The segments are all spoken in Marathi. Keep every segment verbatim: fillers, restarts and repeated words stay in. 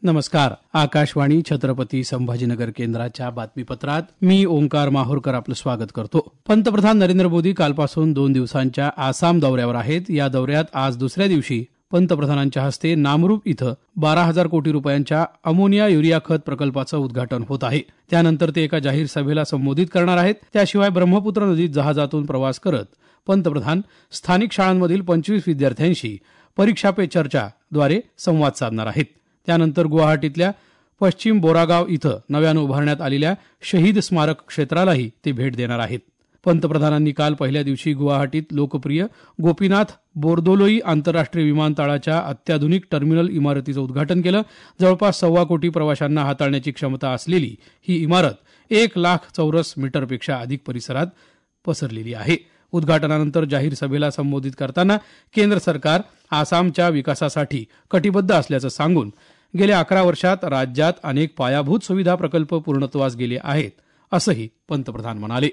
नमस्कार. आकाशवाणी छत्रपती संभाजीनगर केंद्राच्या बातमीपत्रात मी ओंकार माहूरकर आपलं स्वागत करतो. पंतप्रधान नरेंद्र मोदी कालपासून दोन दिवसांच्या आसाम दौऱ्यावर आहेत. या दौऱ्यात आज दुसऱ्या दिवशी पंतप्रधानांच्या हस्ते नामरूप इथं बारा हजार कोटी रुपयांच्या अमोनिया युरिया खत प्रकल्पाचं उद्घाटन होत आहे. त्यानंतर ते एका जाहीर सभेला संबोधित करणार आहेत. त्याशिवाय ब्रह्मपुत्र नदीत जहाजातून प्रवास करत पंतप्रधान स्थानिक शाळांमधील पंचवीस विद्यार्थ्यांशी परीक्षा पे चर्चा द्वारे संवाद साधणार आहेत. त्यानंतर गुवाहाटीतल्या पश्चिम बोरागाव इथं नव्यानं उभारण्यात आलेल्या शहीद स्मारक क्षेत्रालाही ते भेट देणार आहेत. पंतप्रधानांनी काल पहिल्या दिवशी गुवाहाटीत लोकप्रिय गोपीनाथ बोरदोलोई आंतरराष्ट्रीय विमानतळाच्या अत्याधुनिक टर्मिनल इमारतीचं उद्घाटन केलं. जवळपास सव्वा कोटी प्रवाशांना हाताळण्याची क्षमता असलेली ही इमारत एक लाख चौरस मीटरपेक्षा अधिक परिसरात पसरलेली आहे. उद्घाटनानंतर जाहीर सभेला संबोधित करताना केंद्र सरकार आसामच्या विकासासाठी कटिबद्ध असल्याचं सांगून गेल्या अकरा वर्षात राज्यात अनेक पायाभूत सुविधा प्रकल्प पूर्णत्वास गेले आहेत, असंही पंतप्रधान म्हणाले.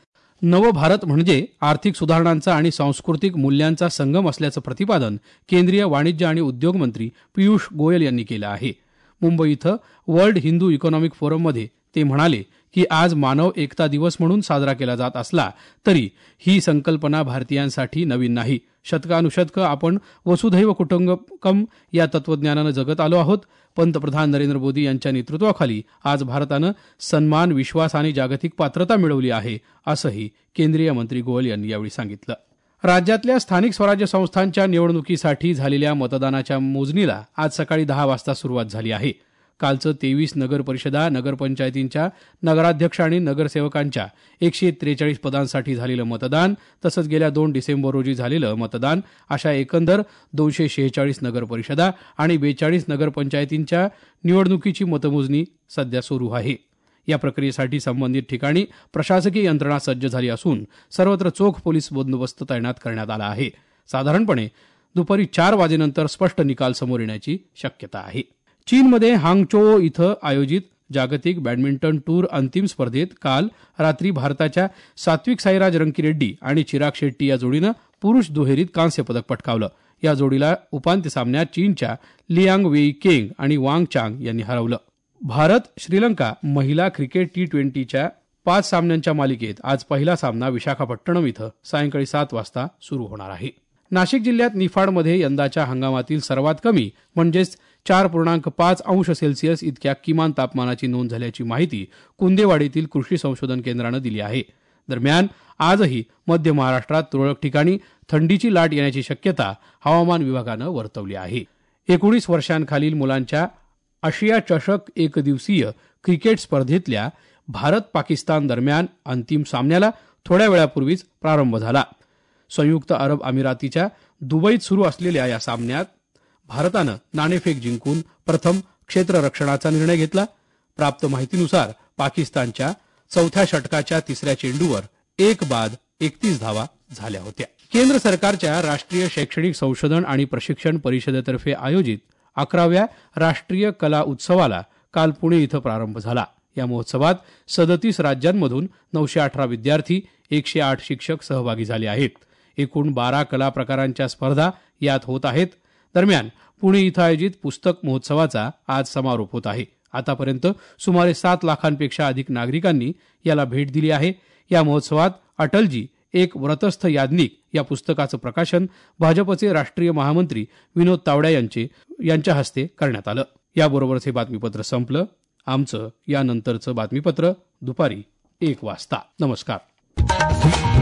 नवभारत म्हणजे आर्थिक सुधारणांचा आणि सांस्कृतिक मूल्यांचा संगम असल्याचं प्रतिपादन केंद्रीय वाणिज्य आणि उद्योग मंत्री पियुष गोयल यांनी केलं आहे. मुंबई इथं वर्ल्ड हिंदू इकॉनॉमिक फोरममध्ये ते म्हणाले की आज मानव एकता दिवस म्हणून साजरा केला जात असला तरी ही संकल्पना भारतीयांसाठी नवीन नाही. शतकानुशतकं आपण वसुधैव कुटुंबकम या तत्वज्ञानानं जगत आलो आहोत. पंतप्रधान नरेंद्र मोदी यांच्या नेतृत्वाखाली आज भारतानं सन्मान, विश्वास आणि जागतिक पात्रता मिळवली आहे, असंही केंद्रीय मंत्री गोयल यांनी यावेळी सांगितलं. राज्यातल्या स्थानिक स्वराज्य संस्थांच्या निवडणुकीसाठी झालेल्या मतदानाच्या मोजणीला आज सकाळी दहा वाजता सुरुवात झाली आहे. कालचं तेवीस नगर परिषदा, नगरपंचायतींच्या नगराध्यक्ष आणि नगरसेवकांच्या एकशे त्रेचाळीस पदांसाठी झालेलं मतदान तसंच गेल्या दोन डिसेंबर रोजी झालेलं मतदान अशा एकंदर दोनशे शेहेचाळीस नगर परिषदा आणि बेचाळीस नगरपंचायतींच्या निवडणुकीची मतमोजणी सध्या सुरू आहे. या प्रक्रियेसाठी संबंधित ठिकाणी प्रशासकीय यंत्रणा सज्ज झाली असून सर्वत्र चोख पोलीस बंदोबस्त तैनात करण्यात आला आहे. साधारणपणे दुपारी चार वाजेनंतर स्पष्ट निकाल समोर येण्याची शक्यता आहे. चीनमध्ये हांगचो इथं आयोजित जागतिक बॅडमिंटन टूर अंतिम स्पर्धेत काल रात्री भारताच्या सात्विक साईराज रंकीरेड्डी आणि चिराग शेट्टी या जोडीनं पुरुष दुहेरीत कांस्य पदक पटकावलं. या जोडीला उपांत्य सामन्यात चीनच्या लियांग वेई केंग आणि वांग चांग यांनी हरवलं. भारत श्रीलंका महिला क्रिकेट टी ट्वेंटीच्या पाच सामन्यांच्या मालिकेत आज पहिला सामना विशाखापट्टणम इथं सायंकाळी सात वाजता सुरू होणार आहे. नाशिक जिल्ह्यात निफाडमध्ये यंदाच्या हंगामातील सर्वात कमी म्हणजेच चार पूर्णांक पाच अंश सेल्सिअस इतक्या किमान तापमानाची नोंद झाल्याची माहिती कुंदेवाडीतील कृषी संशोधन केंद्रानं दिली आहे. दरम्यान आजही मध्य महाराष्ट्रात तुरळक ठिकाणी थंडीची लाट येण्याची शक्यता हवामान विभागानं वर्तवली आहे. एकोणीस वर्षांखालील मुलांच्या आशिया चषक एकदिवसीय क्रिकेट स्पर्धेतल्या भारत पाकिस्तान दरम्यान अंतिम सामन्याला थोड्या वेळापूर्वीच प्रारंभ झाला. संयुक्त अरब अमिरातीच्या दुबईत सुरू असलेल्या या सामन्यात भारतानं नाणेफेक जिंकून प्रथम क्षेत्ररक्षणाचा निर्णय घेतला. प्राप्त माहितीनुसार पाकिस्तानच्या चौथ्या षटकाच्या तिसऱ्या चेंडूवर एक बाद एकतीस धावा झाल्या होत्या. केंद्र सरकारच्या राष्ट्रीय शैक्षणिक संशोधन आणि प्रशिक्षण परिषदेतर्फे आयोजित अकराव्या राष्ट्रीय कला उत्सवाला काल पुणे इथं प्रारंभ झाला. या महोत्सवात सदतीस राज्यांमधून नऊशे अठरा विद्यार्थी, एकशे आठ शिक्षक सहभागी झाले आहेत. एकूण बारा कला प्रकारांच्या स्पर्धा यात होत आहेत. दरम्यान पुणे इथं आयोजित पुस्तक महोत्सवाचा आज समारोप होत आहे. आतापर्यंत सुमारे सात लाखांपेक्षा अधिक नागरिकांनी याला भेट दिली आहे. या महोत्सवात अटलजी एक व्रतस्थ याज्ञिक या पुस्तकाचं प्रकाशन भाजपचे राष्ट्रीय महामंत्री विनोद तावडे यांचे यांच्या हस्ते करण्यात आलं. याबरोबरच हे बातमीपत्र संपलं. आमचं यानंतरचं बातमीपत्र दुपारी एक वाजता. नमस्कार.